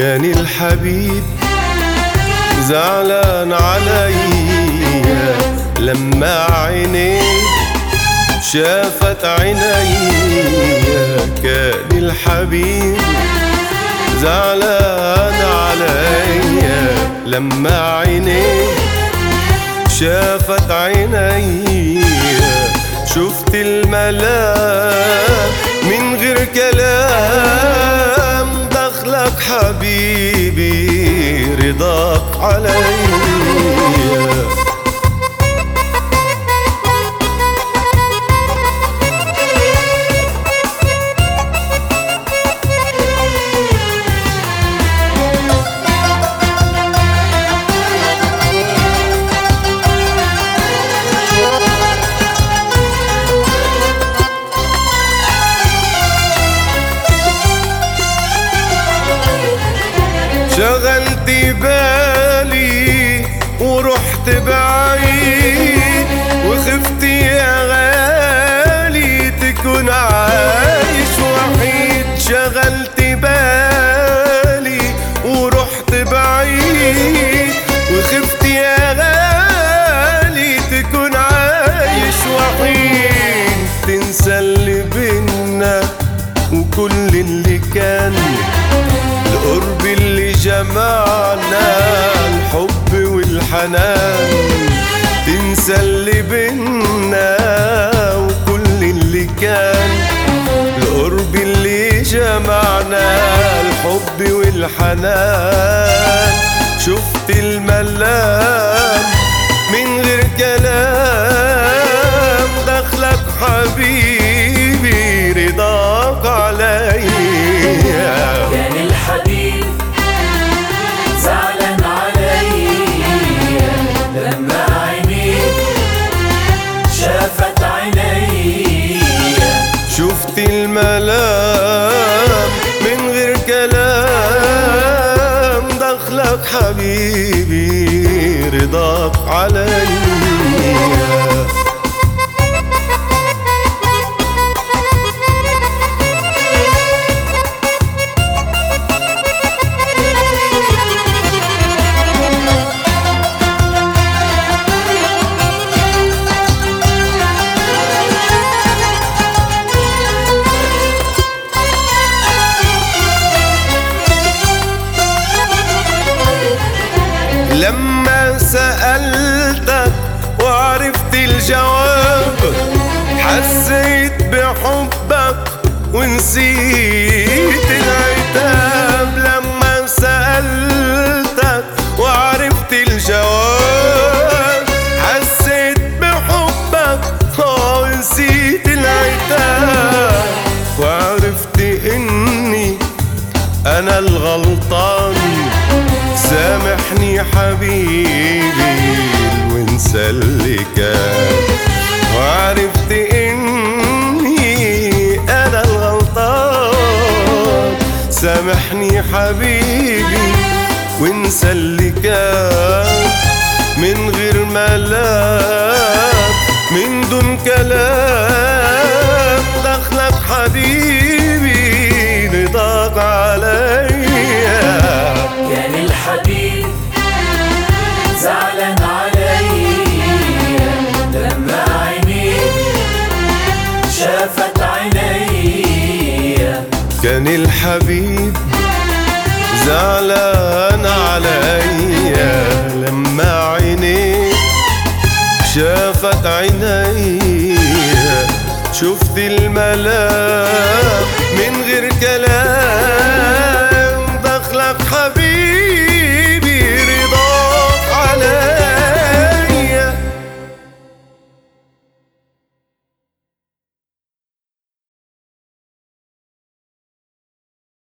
كان الحبيب زعلان عليا لما عينيه شافت عينيا. كان الحبيب زعلان عليا لما عينيه شافت عينيا. شفت الملاك من غير كلام، دخلك حبيبي رضاك عليا. شغلت بالي ورحت بعيد، وخفت يا غالي تكون عايش وحيد. شغلت بالي ورحت بعيد، وخفت يا غالي تكون عايش وحيد. تنسى اللي بينا وكل اللي كان، القرب اللي جمعنا الحب والحنان. تنسى اللي بينا وكل اللي كان، القرب اللي جمعنا الحب والحنان. شفت الملام من غير كلام، دخلك حبيبي رضاك عليا. كان الحبيب زعلان عليا لما عينيه شافت عينيا. شفت الملام من غير كلام، دخلك حبيبي رضاك عليا. لما سألتك وعرفت الجواب، حسيت بحبك ونسيت العتاب. لما سألتك وعرفت الجواب، حسيت بحبك ونسيت العتاب. وعرفت إني أنا الغلطان، سامحني حبيبي وانسى اللي كان. وعرفت اني انا الغلطان، سامحني حبيبي وانسى اللي كان. من غير ملام من دون كلام، دخلك حبيبي رضاك عليا. كان الحبيب زعلان عليا لما عينيه شافت عينيا. كان الحبيب زعلان عليا لما عينيه شافت عينيا. شفت الملاك من غير كلام،